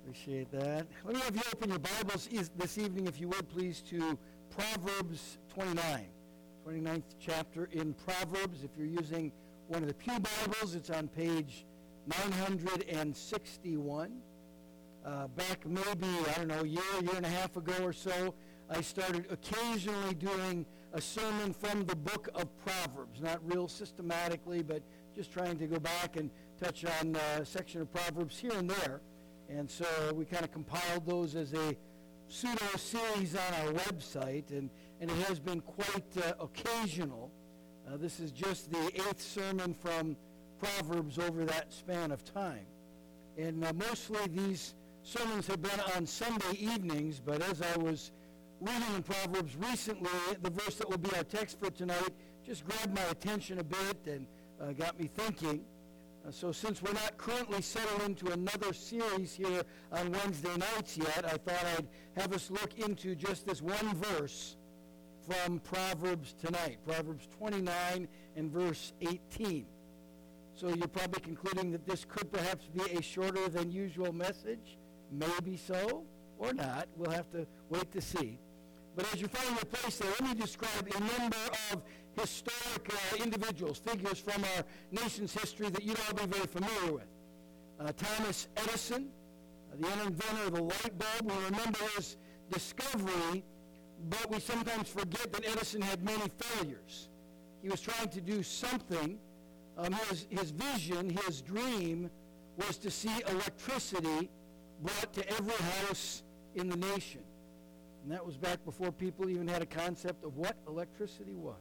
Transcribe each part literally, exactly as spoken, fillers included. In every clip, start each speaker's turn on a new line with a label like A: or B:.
A: Appreciate that. Let me have you open your Bibles is- this evening, if you would, please, to Proverbs twenty-nine. twenty-ninth chapter in Proverbs. If you're using one of the Pew Bibles, it's on page nine hundred sixty-one. Uh, back maybe, I don't know, a year, year and a half ago or so, I started occasionally doing a sermon from the book of Proverbs. Not real systematically, but just trying to go back and touch on uh, a section of Proverbs here and there. And so we kind of compiled those as a pseudo-series on our website, and, and it has been quite uh, occasional. Uh, this is just the eighth sermon from Proverbs over that span of time. And uh, mostly these sermons have been on Sunday evenings, but as I was reading in Proverbs recently, the verse that will be our text for tonight just grabbed my attention a bit and uh, got me thinking. Uh, so since we're not currently settled into another series here on Wednesday nights yet, I thought I'd have us look into just this one verse from Proverbs tonight, Proverbs twenty-nine and verse eighteen. So you're probably concluding that this could perhaps be a shorter than usual message. Maybe so, or not. We'll have to wait to see. But as you find your place there, let me describe a number of historic uh, individuals, figures from our nation's history that you'd all be very familiar with. Uh, Thomas Edison, uh, the inventor of the light bulb. We remember his discovery, but we sometimes forget that Edison had many failures. He was trying to do something. Um, his, his vision, his dream, was to see electricity brought to every house in the nation. And that was back before people even had a concept of what electricity was.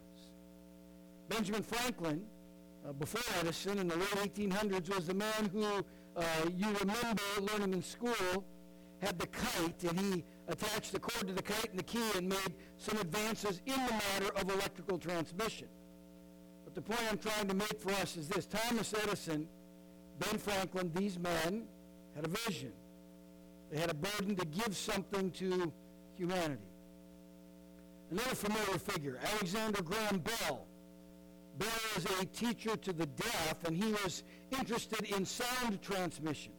A: Benjamin Franklin, uh, before Edison in the late eighteen hundreds, was the man who, uh, you remember learning in school, had the kite, and he attached the cord to the kite and the key and made some advances in the matter of electrical transmission. But the point I'm trying to make for us is this. Thomas Edison, Ben Franklin, these men had a vision. They had a burden to give something to humanity. Another familiar figure, Alexander Graham Bell. Bell was a teacher to the deaf, and he was interested in sound transmission.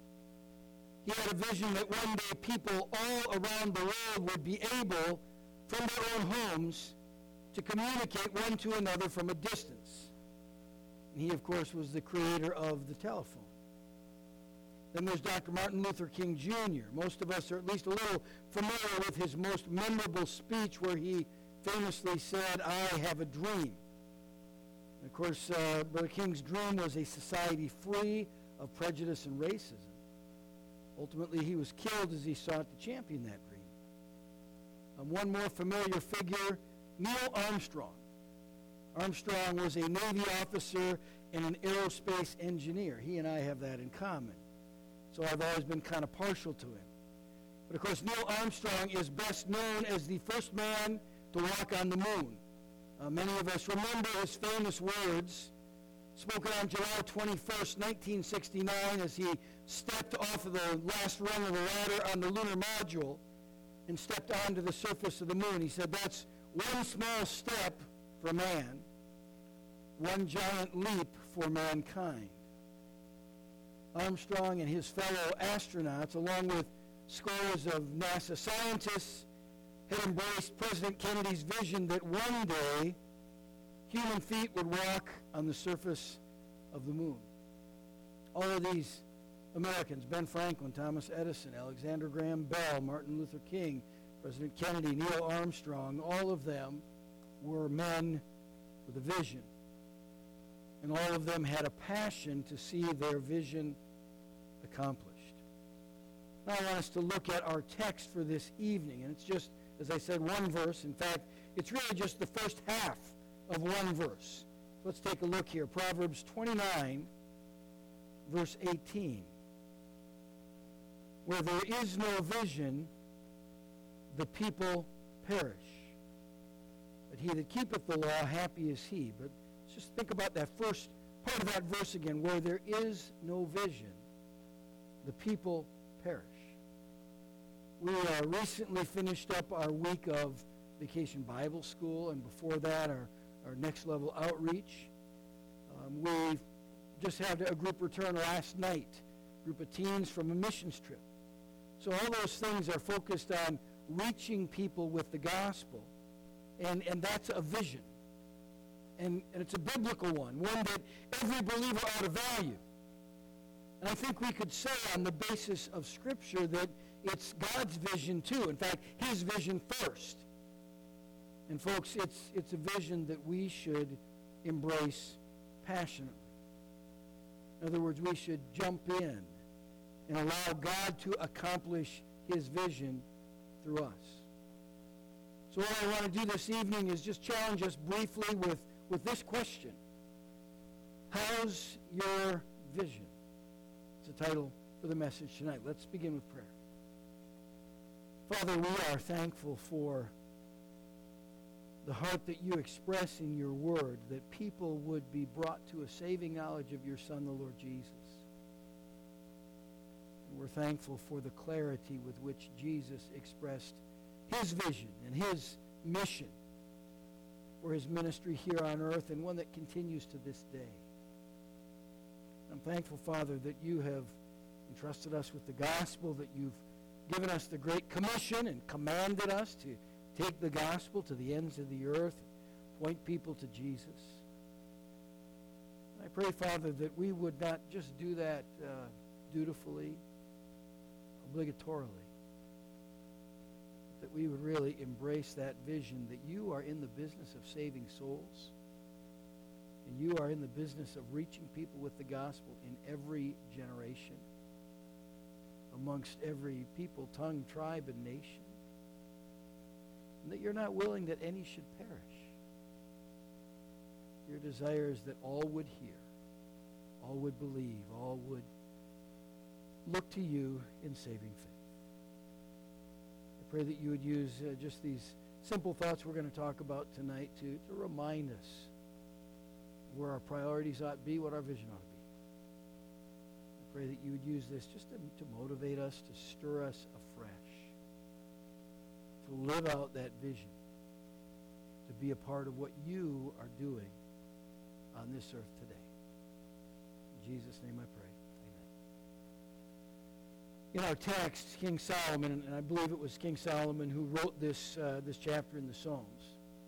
A: He had a vision that one day people all around the world would be able, from their own homes, to communicate one to another from a distance. And he, of course, was the creator of the telephone. Then there's Doctor Martin Luther King Junior Most of us are at least a little familiar with his most memorable speech where he famously said, "I have a dream." And of course, uh, Brother King's dream was a society free of prejudice and racism. Ultimately, he was killed as he sought to champion that dream. Um, one more familiar figure, Neil Armstrong. Armstrong was a Navy officer and an aerospace engineer. He and I have that in common. So I've always been kind of partial to him. But of course, Neil Armstrong is best known as the first man to walk on the moon. Uh, many of us remember his famous words spoken on July twenty-first, nineteen sixty-nine, as he stepped off of the last rung of the ladder on the lunar module and stepped onto the surface of the moon. He said, "That's one small step for man, one giant leap for mankind." Armstrong and his fellow astronauts, along with scores of NASA scientists, had embraced President Kennedy's vision that one day human feet would walk on the surface of the moon. All of these Americans, Ben Franklin, Thomas Edison, Alexander Graham Bell, Martin Luther King, President Kennedy, Neil Armstrong, all of them were men with a vision. And all of them had a passion to see their vision accomplished. Now I want us to look at our text for this evening. And it's just, as I said, one verse. In fact, it's really just the first half of one verse. Let's take a look here. Proverbs twenty-nine, verse eighteen. Where there is no vision, the people perish. But he that keepeth the law, happy is he. But just think about that first part of that verse again. Where there is no vision, the people perish. We uh, recently finished up our week of Vacation Bible School, and before that, our, our next level outreach. Um, we just had a group return last night, a group of teens from a missions trip. So all those things are focused on reaching people with the gospel. And, and that's a vision. And, and it's a biblical one, one that every believer ought to value. And I think we could say on the basis of Scripture that it's God's vision too. In fact, his vision first. And folks, it's, it's a vision that we should embrace passionately. In other words, we should jump in and allow God to accomplish his vision through us. So what I want to do this evening is just challenge us briefly with, with this question. How's your vision? It's the title for the message tonight. Let's begin with prayer. Father, we are thankful for the heart that you express in your word, that people would be brought to a saving knowledge of your Son, the Lord Jesus. And we're thankful for the clarity with which Jesus expressed his vision and his mission for his ministry here on earth, and one that continues to this day. I'm thankful, Father, that you have entrusted us with the gospel, that you've given us the Great Commission and commanded us to take the gospel to the ends of the earth, point people to Jesus. I pray, Father, that we would not just do that uh, dutifully, obligatorily, that we would really embrace that vision that you are in the business of saving souls, and you are in the business of reaching people with the gospel in every generation, amongst every people, tongue, tribe, and nation. And that you're not willing that any should perish. Your desire is that all would hear, all would believe, all would look to you in saving faith. I pray that you would use uh, just these simple thoughts we're going to talk about tonight to, to remind us where our priorities ought to be, what our vision ought to be. I pray that you would use this just to, to motivate us, to stir us afresh, to live out that vision, to be a part of what you are doing on this earth today. In Jesus' name I pray. Amen. In our text, King Solomon, and I believe it was King Solomon who wrote this, uh, this chapter in the Psalms,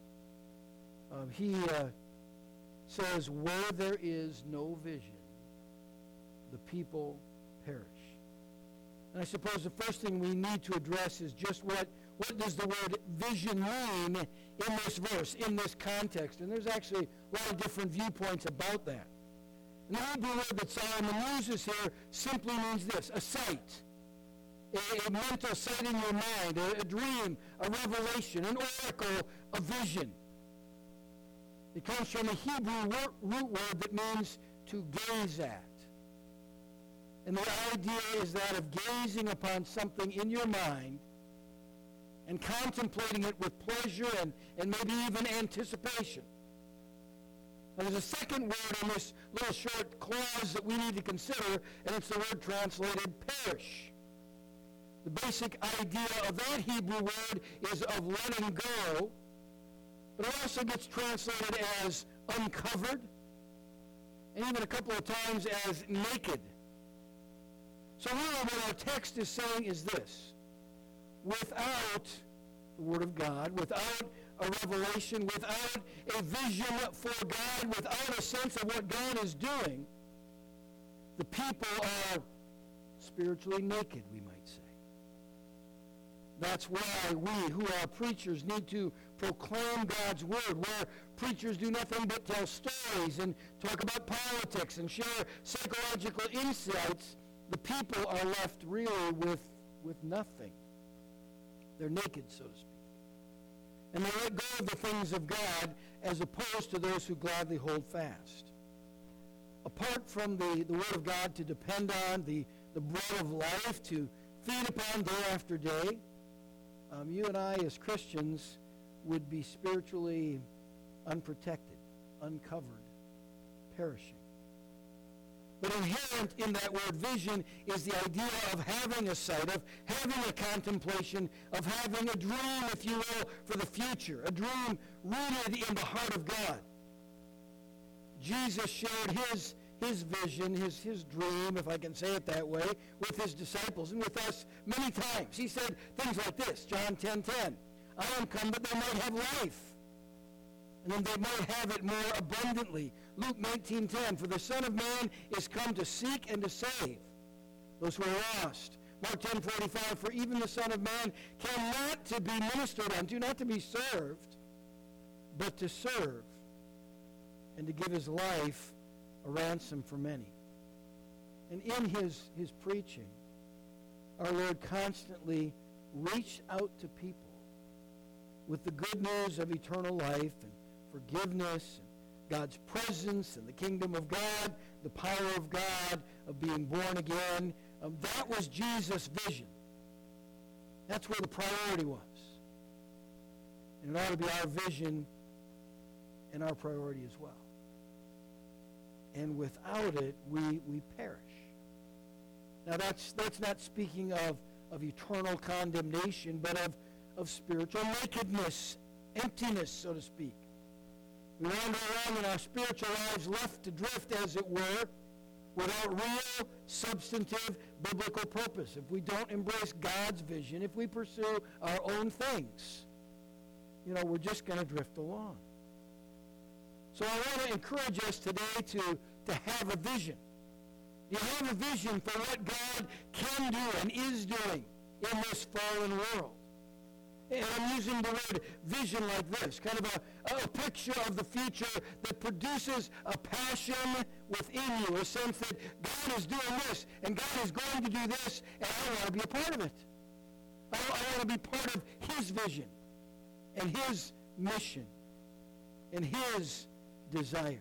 A: uh, he... Uh, says, where there is no vision, the people perish. And I suppose the first thing we need to address is just what, what does the word vision mean in this verse, in this context. And there's actually a lot of different viewpoints about that. And the Hebrew word that Solomon uses here simply means this, a sight, a, a mental sight in your mind, a, a dream, a revelation, an oracle, a vision. It comes from a Hebrew root word that means to gaze at. And the idea is that of gazing upon something in your mind and contemplating it with pleasure and, and maybe even anticipation. Now, there's a second word in this little short clause that we need to consider, and it's the word translated perish. The basic idea of that Hebrew word is of letting go. But it also gets translated as uncovered, and even a couple of times as naked. So really what our text is saying is this. Without the Word of God, without a revelation, without a vision for God, without a sense of what God is doing, the people are spiritually naked, we might say. That's why we, who are preachers, need to proclaim God's word, where preachers do nothing but tell stories and talk about politics and share psychological insights. The people are left really with, with nothing. They're naked, so to speak. And they let go of the things of God as opposed to those who gladly hold fast. Apart from the, the word of God to depend on, the, the bread of life to feed upon day after day, Um, you and I, as Christians, would be spiritually unprotected, uncovered, perishing. But inherent in that word vision is the idea of having a sight, of having a contemplation, of having a dream, if you will, for the future, a dream rooted in the heart of God. Jesus shared his, his vision, his, his dream, if I can say it that way, with his disciples and with us many times. He said things like this, John ten ten, I am come that they might have life, and then they might have it more abundantly. Luke nineteen ten, for the Son of Man is come to seek and to save those who are lost. Mark ten forty-five, for even the Son of Man came not to be ministered unto, not to be served, but to serve, and to give his life a ransom for many. And in his, his preaching, our Lord constantly reached out to people with the good news of eternal life and forgiveness and God's presence and the kingdom of God, the power of God, of being born again. Um, that was Jesus' vision. That's where the priority was. And it ought to be our vision and our priority as well. And without it, we, we perish. Now that's that's not speaking of, of eternal condemnation, but of, of spiritual nakedness, emptiness, so to speak. We wander around in our spiritual lives left to drift, as it were, without real, substantive, biblical purpose. If we don't embrace God's vision, if we pursue our own things, you know, we're just going to drift along. So I want to encourage us today to, to have a vision. You have a vision for what God can do and is doing in this fallen world. And I'm using the word vision like this, kind of a, a picture of the future that produces a passion within you, a sense that God is doing this, and God is going to do this, and I want to be a part of it. I, I want to be part of his vision and his mission and his desires.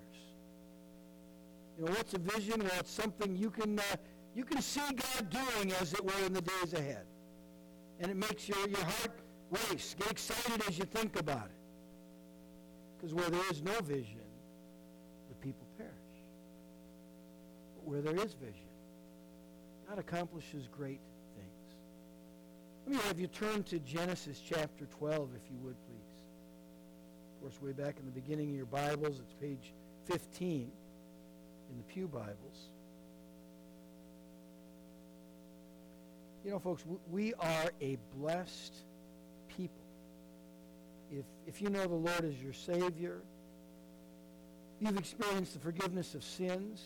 A: You know, what's a vision? Well, it's something you can uh, you can see God doing, as it were, in the days ahead. And it makes your, your heart race. Get excited as you think about it. Because where there is no vision, the people perish. But where there is vision, God accomplishes great things. Let me have you turn to Genesis chapter twelve, if you would, please. Of course, way back in the beginning of your Bibles, it's page fifteen in the Pew Bibles. You know, folks, we are a blessed people. If, if you know the Lord as your Savior, you've experienced the forgiveness of sins,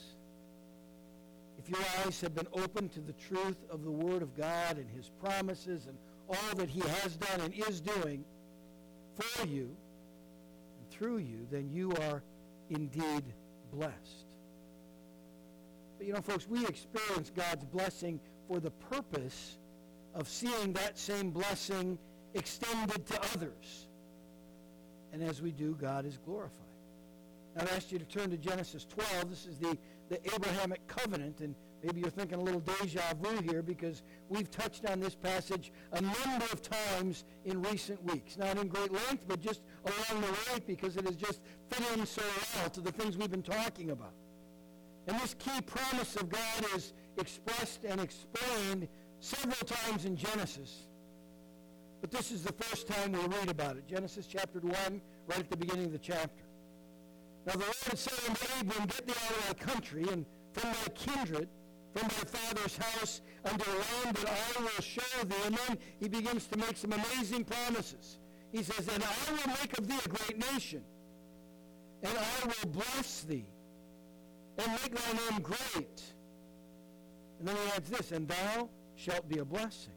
A: if your eyes have been opened to the truth of the Word of God and his promises and all that he has done and is doing for you, through you, then you are indeed blessed. But you know, folks, we experience God's blessing for the purpose of seeing that same blessing extended to others. And as we do, God is glorified. Now, I've asked you to turn to Genesis twelve. This is the, the Abrahamic covenant, and maybe you're thinking a little deja vu here because we've touched on this passage a number of times in recent weeks. Not in great length, but just along the way because it has just fit in so well to the things we've been talking about. And this key promise of God is expressed and explained several times in Genesis. But this is the first time we read about it. Genesis chapter one, right at the beginning of the chapter. Now the Lord said unto Abram, get thee out of thy country, and from thy kindred, from thy father's house, unto a land that I will show thee. And then he begins to make some amazing promises. He says, and I will make of thee a great nation, and I will bless thee, and make thy name great. And then he adds this, and thou shalt be a blessing.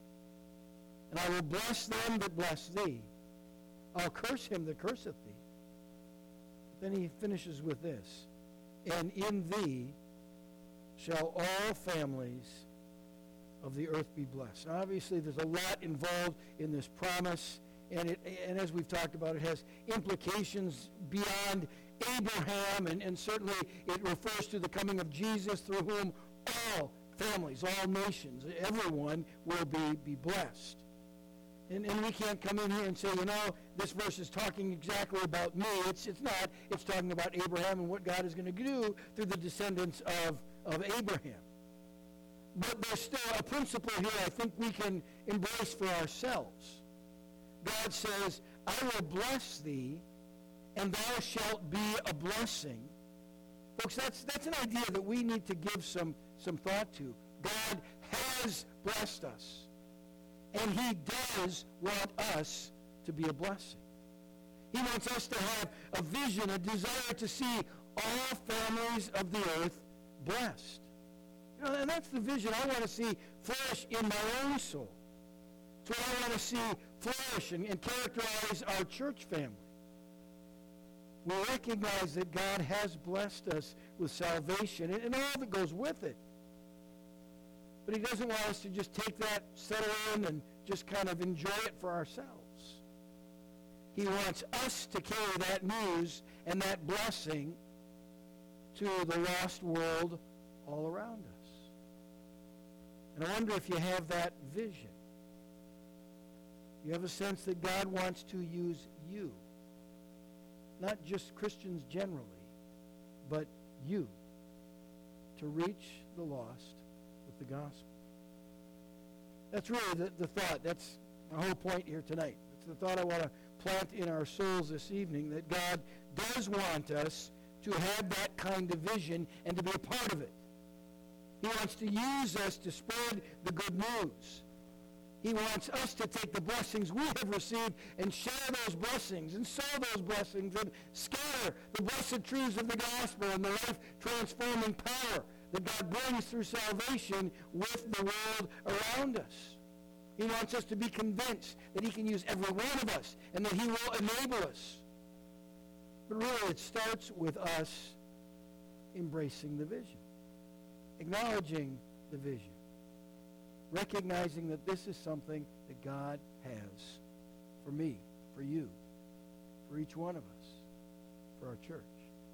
A: And I will bless them that bless thee. I'll curse him that curseth thee. But then he finishes with this, and in thee shall all families of the earth be blessed. Now, obviously, there's a lot involved in this promise, and it, and as we've talked about, it has implications beyond Abraham, and, and certainly it refers to the coming of Jesus, through whom all families, all nations, everyone will be, be blessed. And, and we can't come in here and say, you know, this verse is talking exactly about me. It's, it's not. It's talking about Abraham and what God is going to do through the descendants of, of Abraham. But there's still a principle here I think we can embrace for ourselves. God says, I will bless thee, and thou shalt be a blessing. Folks, that's, that's an idea that we need to give some, some thought to. God has blessed us, and he does want us to be a blessing. He wants us to have a vision, a desire to see all families of the earth blessed. You know, and that's the vision I want to see flourish in my own soul. It's what I want to see flourish and, and characterize our church family. We recognize that God has blessed us with salvation and, and all that goes with it. But he doesn't want us to just take that, settle in, and just kind of enjoy it for ourselves. He wants us to carry that news and that blessing to the lost world all around us. And I wonder if you have that vision. You have a sense that God wants to use you. Not just Christians generally, but you to reach the lost with the gospel. That's really the, the thought. That's my whole point here tonight. It's the thought I want to plant in our souls this evening, that God does want us to have that kind of vision and to be a part of it. He wants to use us to spread the good news. He wants us to take the blessings we have received and share those blessings and sow those blessings and scatter the blessed truths of the gospel and the life-transforming power that God brings through salvation with the world around us. He wants us to be convinced that he can use every one of us and that he will enable us. But really, it starts with us embracing the vision, acknowledging the vision, recognizing that this is something that God has for me, for you, for each one of us, for our church.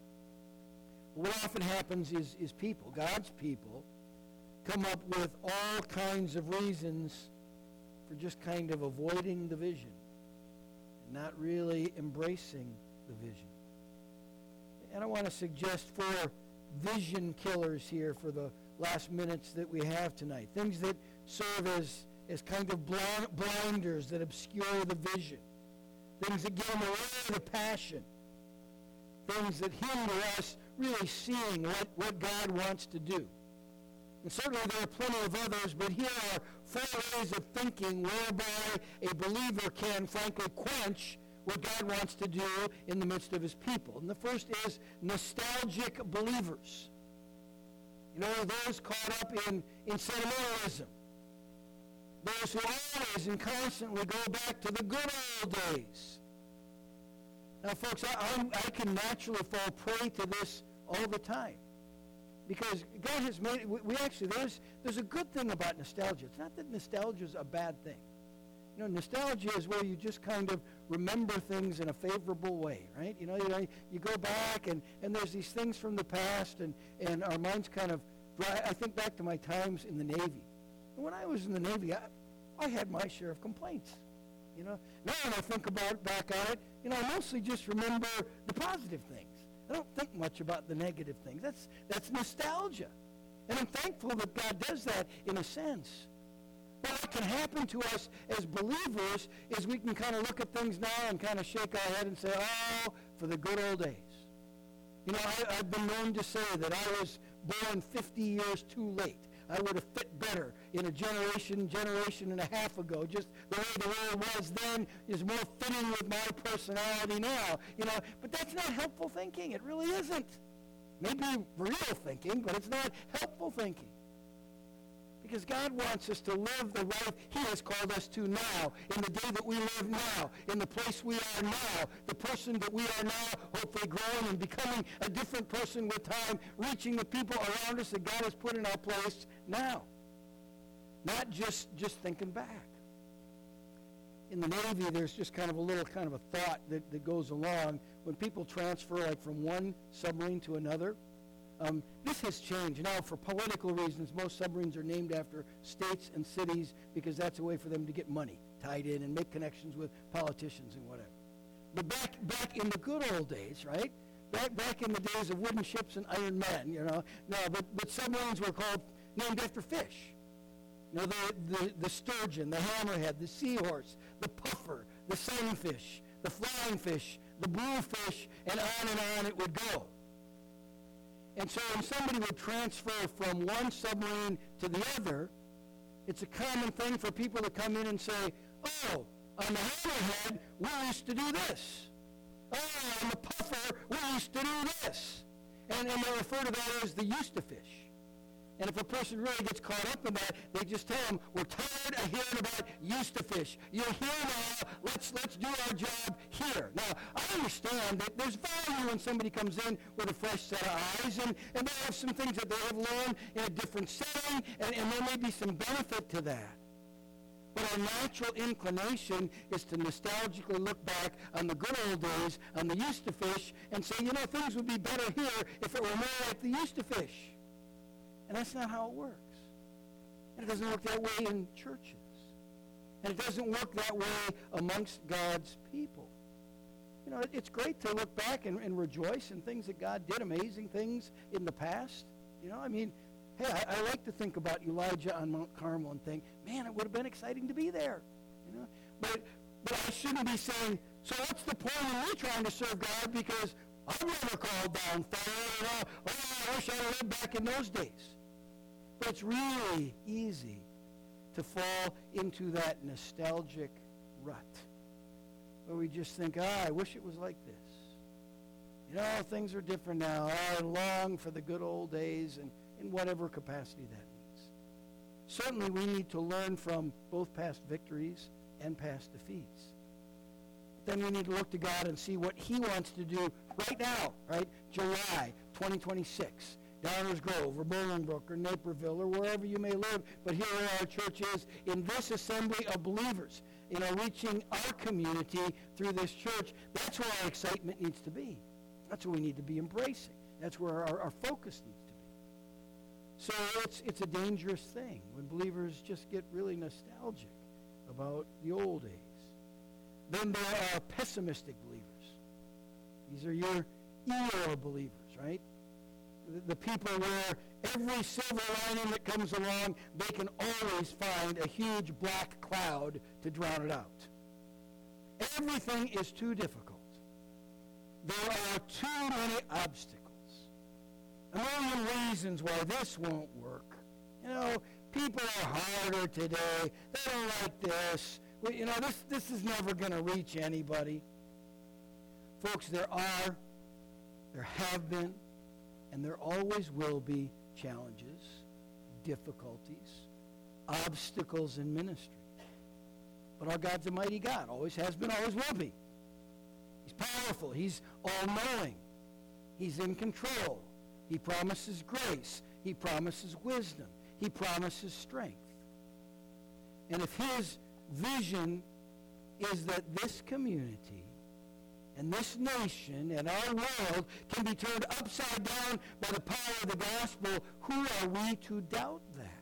A: But what often happens is, is people, God's people, come up with all kinds of reasons for just kind of avoiding the vision and not really embracing the vision. And I want to suggest four vision killers here for the last minutes that we have tonight. Things that serve as, as kind of blind, blinders that obscure the vision. Things that give them away the passion. Things that hinder us really seeing what, what God wants to do. And certainly there are plenty of others, but here are four ways of thinking whereby a believer can, frankly, quench what God wants to do in the midst of his people. And the first is nostalgic believers. You know, those caught up in, in sentimentalism. Those who always and constantly go back to the good old days. Now, folks, I, I'm, I can naturally fall prey to this all the time. Because God has made it, we, we actually, there's, there's a good thing about nostalgia. It's not that nostalgia is a bad thing. You know, nostalgia is where you just kind of remember things in a favorable way, right? You know, you, know, you go back and, and there's these things from the past and, and our minds kind of, I think back to my times in the Navy. And when I was in the Navy, I, I had my share of complaints. You know, now when I think about back on it, you know, I mostly just remember the positive things. I don't think much about the negative things. That's, that's nostalgia. And I'm thankful that God does that in a sense. But what can happen to us as believers is we can kind of look at things now and kind of shake our head and say, oh, for the good old days. You know, I, I've been known to say that I was born fifty years too late. I would have fit better in a generation, generation and a half ago. Just the way the world was then is more fitting with my personality now. You know, but that's not helpful thinking. It really isn't. Maybe real thinking, but it's not helpful thinking. Because God wants us to live the life he has called us to now, in the day that we live now, in the place we are now, the person that we are now, hopefully growing and becoming a different person with time, reaching the people around us that God has put in our place now. Not just, just thinking back. In the Navy, there's just kind of a little kind of a thought that, that goes along when people transfer like from one submarine to another. Um, this has changed. Now, for political reasons, most submarines are named after states and cities because that's a way for them to get money tied in and make connections with politicians and whatever. But back back in the good old days, right? Back back in the days of wooden ships and iron men, you know. No, but, but submarines were called, named after fish. You know, the, the, the sturgeon, the hammerhead, the seahorse, the puffer, the sunfish, the flying fish, the bluefish, and on and on it would go. And so when somebody would transfer from one submarine to the other, it's a common thing for people to come in and say, oh, on the Hammerhead, we used to do this. Oh, on the Puffer, we used to do this. And, and they refer to that as the used to fish. And if a person really gets caught up in that, they just tell them, we're tired of hearing about used to fish. You're here now. Let's let's do our job here. Now, I understand that there's value when somebody comes in with a fresh set of eyes, and, and they have some things that they have learned in a different setting, and, and there may be some benefit to that. But our natural inclination is to nostalgically look back on the good old days, on the used to fish, and say, you know, things would be better here if it were more like the used to fish. And that's not how it works. And it doesn't work that way in churches. And it doesn't work that way amongst God's people. You know, it, it's great to look back and, and rejoice in things that God did, amazing things in the past. You know, I mean, hey, I, I like to think about Elijah on Mount Carmel and think, man, it would have been exciting to be there. You know, but but I shouldn't be saying, so what's the point of me trying to serve God because I've never called down fire. You know, oh, I wish I had lived back in those days. But it's really easy to fall into that nostalgic rut where we just think, ah, I wish it was like this. You know, things are different now. I long for the good old days and in whatever capacity that means. Certainly we need to learn from both past victories and past defeats. Then we need to look to God and see what he wants to do right now, right? July twenty twenty-six. Downers Grove or Bolingbrook or Naperville or wherever you may live, but here where our church is, in this assembly of believers, you know, reaching our community through this church, that's where our excitement needs to be. That's what we need to be embracing. That's where our, our focus needs to be. So it's, it's a dangerous thing when believers just get really nostalgic about the old days. Then there are pessimistic believers. These are your era believers, right? The people where every silver lining that comes along, they can always find a huge black cloud to drown it out. Everything is too difficult. There are too many obstacles. A million reasons why this won't work. You know, people are harder today. They don't like this. Well, you know, this, this is never going to reach anybody. Folks, there are, there have been, and there always will be challenges, difficulties, obstacles in ministry. But our God's a mighty God. Always has been, always will be. He's powerful. He's all-knowing. He's in control. He promises grace. He promises wisdom. He promises strength. And if his vision is that this community and this nation and our world can be turned upside down by the power of the gospel, who are we to doubt that?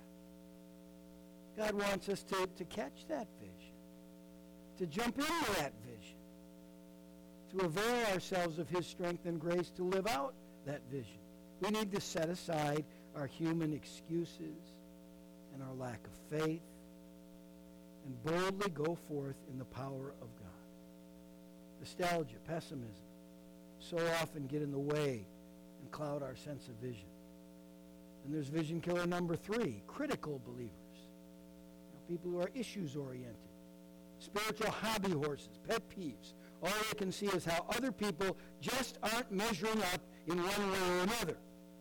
A: God wants us to, to catch that vision, to jump into that vision, to avail ourselves of his strength and grace to live out that vision. We need to set aside our human excuses and our lack of faith and boldly go forth in the power of God. Nostalgia, pessimism, so often get in the way and cloud our sense of vision. And there's vision killer number three, critical believers. You know, people who are issues-oriented, spiritual hobby horses, pet peeves. All they can see is how other people just aren't measuring up in one way or another.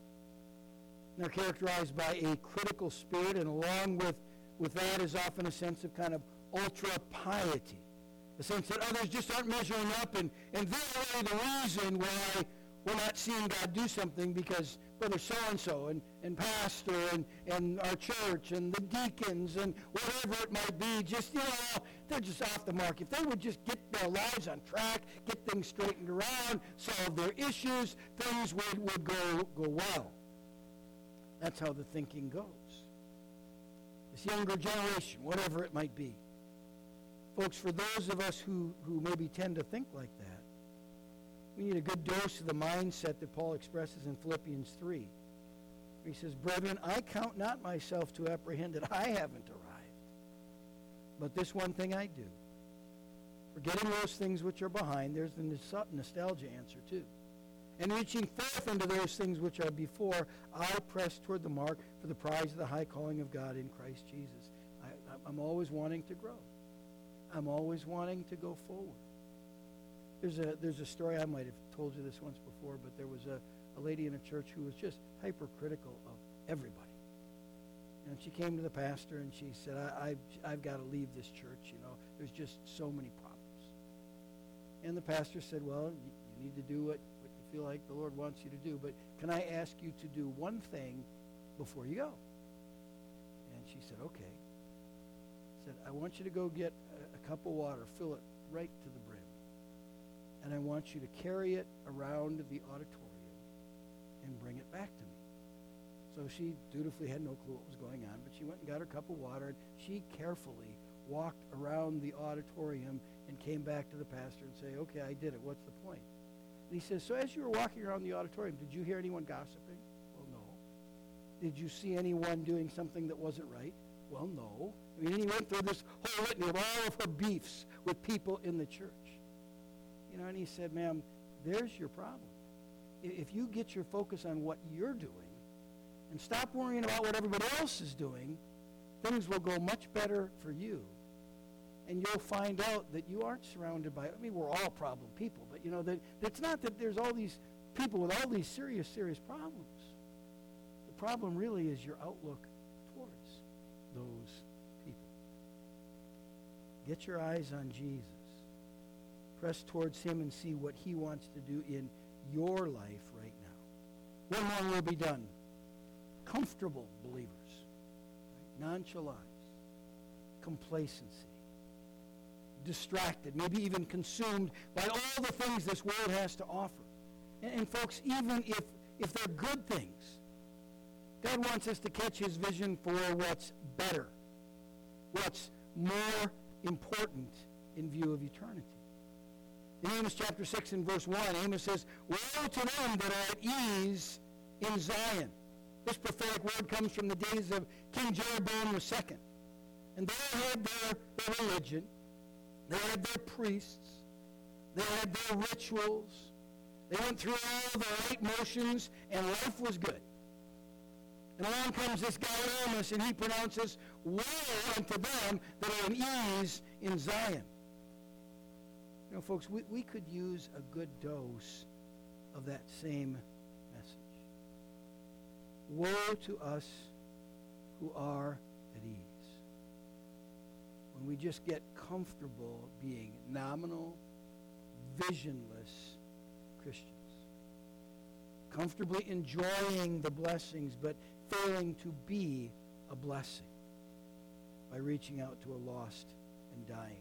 A: And they're characterized by a critical spirit, and along with, with that is often a sense of kind of ultra-piety. The sense that others just aren't measuring up, and, and they're really the reason why we're not seeing God do something, because Brother so-and-so and, and pastor and, and our church and the deacons and whatever it might be, just, you know, they're just off the mark. If they would just get their lives on track, get things straightened around, solve their issues, things would, would go, go well. That's how the thinking goes. This younger generation, whatever it might be. Folks, for those of us who, who maybe tend to think like that, we need a good dose of the mindset that Paul expresses in Philippians three. He says, brethren, I count not myself to apprehend that I haven't arrived. But this one thing I do, forgetting those things which are behind, there's the nostalgia answer too, And reaching forth into those things which are before, I press toward the mark for the prize of the high calling of God in Christ Jesus. I, I'm always wanting to grow. I'm always wanting to go forward. There's a there's a story, I might have told you this once before, but there was a, a lady in a church who was just hypercritical of everybody. And she came to the pastor and she said, I, I've, I've got to leave this church, you know. There's just so many problems. And the pastor said, well, you, you need to do what, what you feel like the Lord wants you to do, but can I ask you to do one thing before you go? And she said, okay. He said, I want you to go get a, a cup of water, fill it right to the brim. And I want you to carry it around the auditorium and bring it back to me. So she dutifully had no clue what was going on, but she went and got her cup of water, and she carefully walked around the auditorium and came back to the pastor and say, okay, I did it. What's the point? And he says, so as you were walking around the auditorium, did you hear anyone gossiping? Well, no. Did you see anyone doing something that wasn't right? Well, no. I mean, and he went through this whole litany of all of her beefs with people in the church. You know, and he said, ma'am, there's your problem. If you get your focus on what you're doing and stop worrying about what everybody else is doing, things will go much better for you. And you'll find out that you aren't surrounded by, I mean, we're all problem people, but, you know, that it's not that there's all these people with all these serious, serious problems. The problem really is your outlook towards those people. Get your eyes on Jesus. Press towards him and see what he wants to do in your life right now. One more will be done. Comfortable believers. Right? Nonchalance. Complacency. Distracted. Maybe even consumed by all the things this world has to offer. And, and folks, even if, if they're good things, God wants us to catch his vision for what's better. What's more important in view of eternity. In Amos chapter six and verse one, Amos says, woe to them that are at ease in Zion. This prophetic word comes from the days of King Jeroboam the second. And they had their, their religion. They had their priests. They had their rituals. They went through all the right motions, and life was good. And along comes this guy Amos, and he pronounces, woe unto them that are at ease in Zion. You know, folks, we, we could use a good dose of that same message. Woe to us who are at ease. When we just get comfortable being nominal, visionless Christians. Comfortably enjoying the blessings, but failing to be a blessing by reaching out to a lost and dying.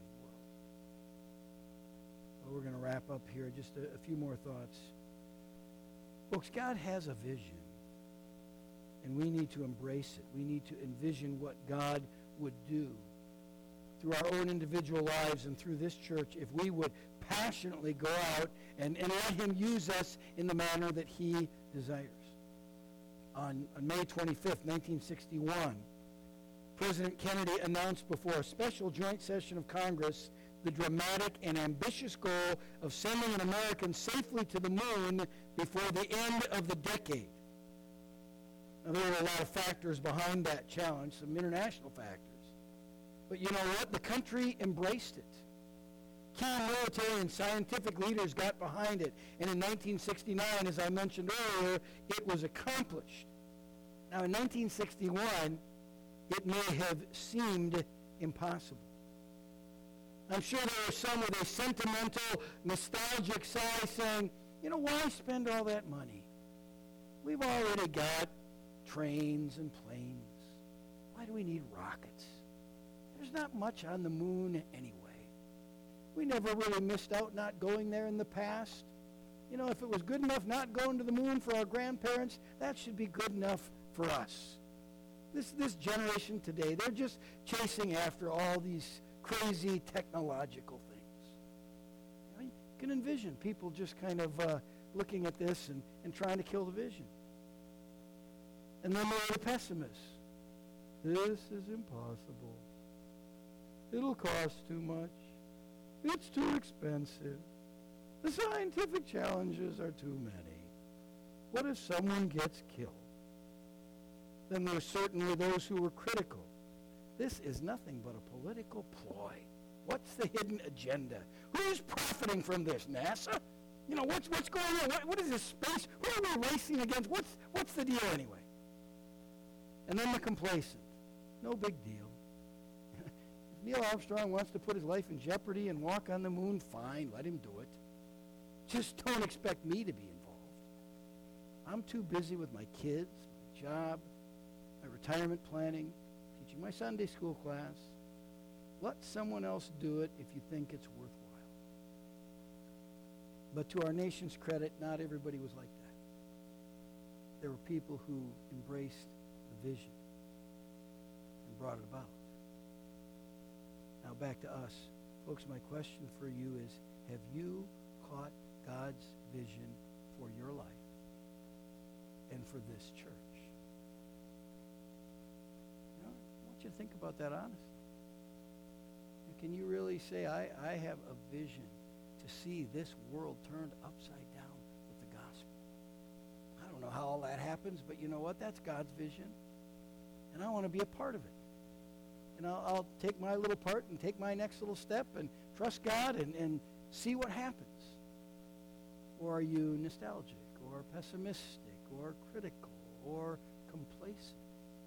A: We're going to wrap up here. Just a, a few more thoughts. Folks, God has a vision, and we need to embrace it. We need to envision what God would do through our own individual lives and through this church if we would passionately go out and, and let him use us in the manner that he desires. On, on May twenty-fifth, nineteen sixty-one, President Kennedy announced before a special joint session of Congress the dramatic and ambitious goal of sending an American safely to the moon before the end of the decade. Now, there were a lot of factors behind that challenge, some international factors. But you know what? The country embraced it. Key military and scientific leaders got behind it. And in nineteen sixty-nine, as I mentioned earlier, it was accomplished. Now, in nineteen sixty-one, it may have seemed impossible. I'm sure there are some with a sentimental, nostalgic sigh saying, you know, why spend all that money? We've already got trains and planes. Why do we need rockets? There's not much on the moon anyway. We never really missed out not going there in the past. You know, if it was good enough not going to the moon for our grandparents, that should be good enough for us. This, this generation today, they're just chasing after all these crazy technological things. I mean, you can envision people just kind of uh, looking at this and, and trying to kill the vision. And then there are the pessimists. This is impossible. It'll cost too much. It's too expensive. The scientific challenges are too many. What if someone gets killed? Then there's certainly those who were critical. This is nothing but a political ploy. What's the hidden agenda? Who's profiting from this? NASA? You know, what's what's going on? What, what is this space? Who are we racing against? What's what's the deal anyway? And then the complacent. No big deal. If Neil Armstrong wants to put his life in jeopardy and walk on the moon, fine, let him do it. Just don't expect me to be involved. I'm too busy with my kids, my job, my retirement planning, teaching my Sunday school class. Let someone else do it if you think it's worthwhile. But to our nation's credit, not everybody was like that. There were people who embraced the vision and brought it about. Now back to us. Folks, my question for you is, have you caught God's vision for your life and for this church? You know, I want you to think about that honestly. Can you really say, I, I have a vision to see this world turned upside down with the gospel? I don't know how all that happens, but you know what? That's God's vision. And I want to be a part of it. And I'll, I'll take my little part and take my next little step and trust God and, and see what happens. Or are you nostalgic or pessimistic or critical or complacent?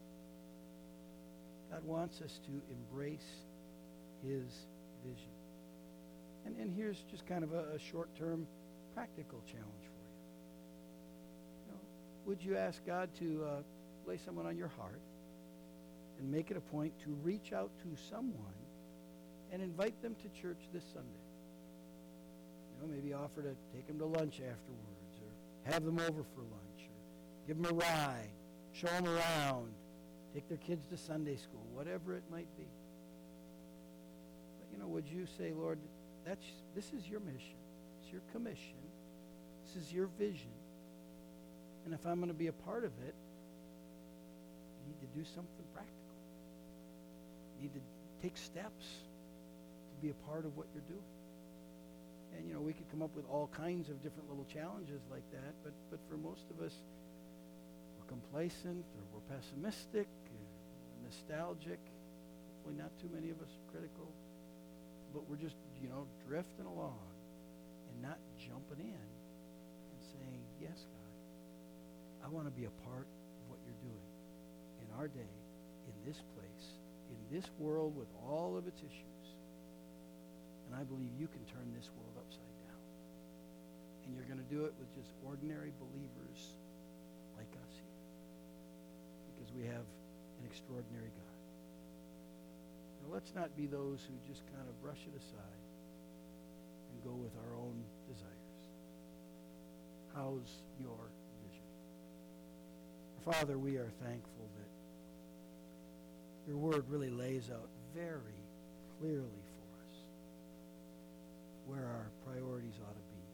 A: God wants us to embrace his vision. And, and here's just kind of a, a short-term practical challenge for you. You know, would you ask God to uh, lay someone on your heart and make it a point to reach out to someone and invite them to church this Sunday? You know, maybe offer to take them to lunch afterwards or have them over for lunch or give them a ride, show them around, take their kids to Sunday school, whatever it might be. You know, would you say, Lord, that's this is your mission. It's your commission. This is your vision. And if I'm going to be a part of it, you need to do something practical. You need to take steps to be a part of what you're doing. And, you know, we could come up with all kinds of different little challenges like that, but, but for most of us, we're complacent or we're pessimistic, or nostalgic. Hopefully not too many of us are critical. But we're just, you know, drifting along and not jumping in and saying, yes, God, I want to be a part of what you're doing in our day, in this place, in this world with all of its issues. And I believe you can turn this world upside down. And you're going to do it with just ordinary believers like us here. Because we have an extraordinary God. Let's not be those who just kind of brush it aside and go with our own desires. How's your vision? Father, we are thankful that your word really lays out very clearly for us where our priorities ought to be.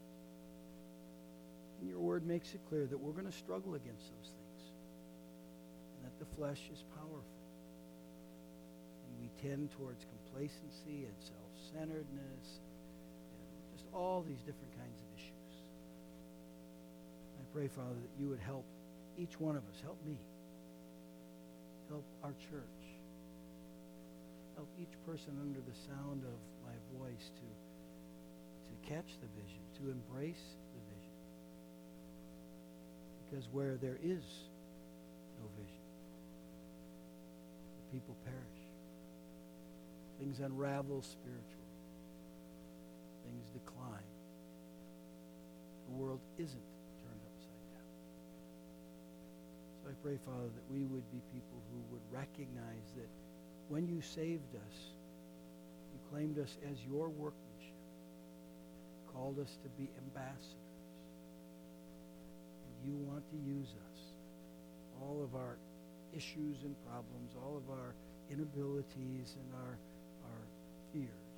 A: And your word makes it clear that we're going to struggle against those things and that the flesh is powerful. We tend towards complacency and self-centeredness and just all these different kinds of issues. I pray, Father, that you would help each one of us, help me, help our church, help each person under the sound of my voice to, to catch the vision, to embrace the vision. Because where there is no vision, the people perish. Things unravel spiritually. Things decline. The world isn't turned upside down. So I pray, Father, that we would be people who would recognize that when you saved us, you claimed us as your workmanship, called us to be ambassadors. And you want to use us. All of our issues and problems, all of our inabilities and our our fears.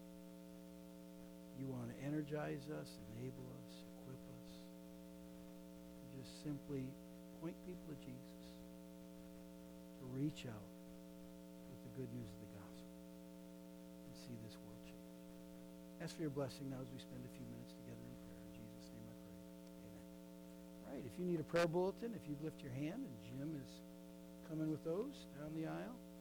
A: You want to energize us, enable us, equip us, to just simply point people to Jesus, to reach out with the good news of the gospel and see this world change. Ask for your blessing now as we spend a few minutes together in prayer. In Jesus' name I pray. Amen. All right. If if you need a prayer bulletin, if you'd lift your hand, and Jim is coming with those down the aisle.